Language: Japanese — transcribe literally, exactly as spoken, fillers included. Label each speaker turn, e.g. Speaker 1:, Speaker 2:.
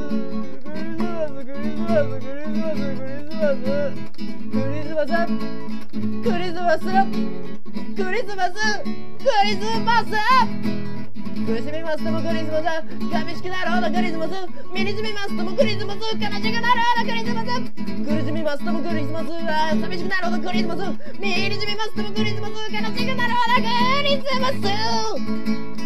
Speaker 1: 苦しみますともクリスマス、寂しくなるほどクリスマス、身に染みますともクリスマス、悲しくなるほどクリスマス、苦しみますともクリスマス、寂しくなるほどクリスマス、身に染みますともクリスマス、悲しくなるほどクリスマス。